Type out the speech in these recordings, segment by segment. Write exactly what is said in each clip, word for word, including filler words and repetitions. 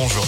bonjour.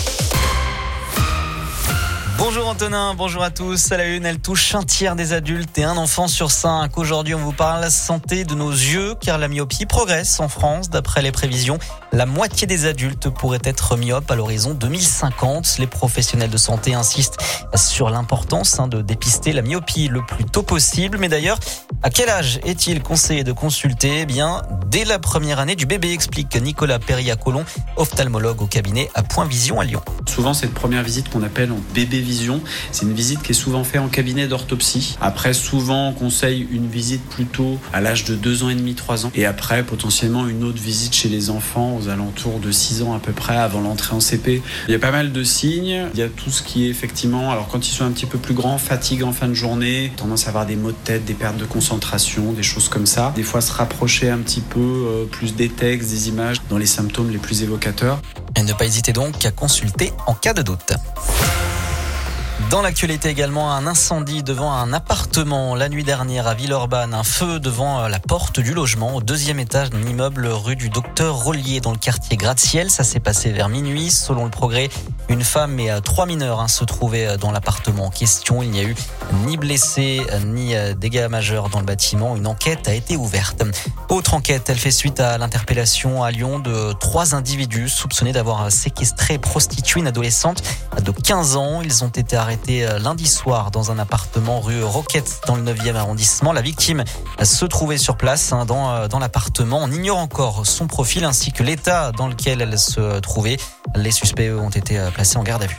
Bonjour Antonin, bonjour à tous. À la une, elle touche un tiers des adultes et un enfant sur cinq. Aujourd'hui, on vous parle santé de nos yeux, car la myopie progresse en France. D'après les prévisions, la moitié des adultes pourraient être myopes à l'horizon deux mille cinquante. Les professionnels de santé insistent sur l'importance de dépister la myopie le plus tôt possible. Mais d'ailleurs, à quel âge est-il conseillé de consulter ? Eh bien, dès la première année du bébé, explique Nicolas Perriat-Colomb, ophtalmologue au cabinet à Point Vision à Lyon. Souvent, cette première visite qu'on appelle en bébé vision, c'est une visite qui est souvent faite en cabinet d'orthopsie. Après, souvent, on conseille une visite plutôt à l'âge de deux ans et demi, trois ans. Et après, potentiellement, une autre visite chez les enfants aux alentours de six ans à peu près, avant l'entrée en C P. Il y a pas mal de signes. Il y a tout ce qui est effectivement, alors quand ils sont un petit peu plus grands, fatigue en fin de journée, tendance à avoir des maux de tête, des pertes de concentration, des choses comme ça. Des fois, se rapprocher un petit peu euh, plus des textes, des images dans les symptômes les plus évocateurs. Et ne pas hésiter donc à consulter en cas de doute. Dans l'actualité également, un incendie devant un appartement la nuit dernière à Villeurbanne. Un feu devant la porte du logement au deuxième étage d'un immeuble rue du Docteur Rollier dans le quartier Gratte-Ciel. Ça s'est passé vers minuit. Selon le Progrès, une femme et trois mineurs hein, se trouvaient dans l'appartement en question. Il n'y a eu ni blessés ni dégâts majeurs dans le bâtiment. Une enquête a été ouverte. Autre enquête, elle fait suite à l'interpellation à Lyon de trois individus soupçonnés d'avoir séquestré et prostitué une adolescente de quinze ans. Ils ont été arrêtés lundi soir dans un appartement rue Roquette dans le neuvième arrondissement. La victime se trouvait sur place hein, dans, dans l'appartement. On ignore encore son profil ainsi que l'état dans lequel elle se trouvait. Les suspects ont été placés en garde à vue.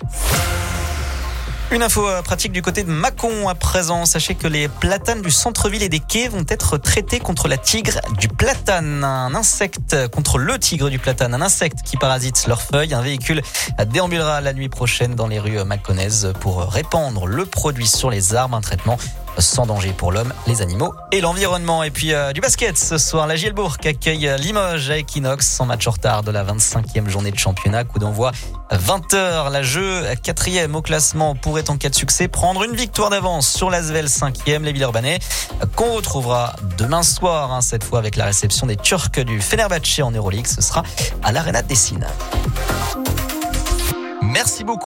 Une info pratique du côté de Mâcon à présent. Sachez que les platanes du centre-ville et des quais vont être traités contre la tigre du platane. Un insecte, contre le tigre du platane, un insecte qui parasite leurs feuilles. Un véhicule déambulera la nuit prochaine dans les rues mâconnaises pour répandre le produit sur les arbres. Un traitement sans danger pour l'homme, les animaux et l'environnement. Et puis euh, du basket ce soir, la Gielbourg accueille Limoges à Equinox en match en retard de la vingt-cinquième journée de championnat. Coup d'envoi vingt heures. La Jeu, quatrième au classement, pourrait en cas de succès prendre une victoire d'avance sur l'Asvel cinquième. Les Villeurbanais qu'on retrouvera demain soir, hein, cette fois avec la réception des Turcs du Fenerbahçe en Euroleague. Ce sera à l'Arena de Dessine. Merci beaucoup.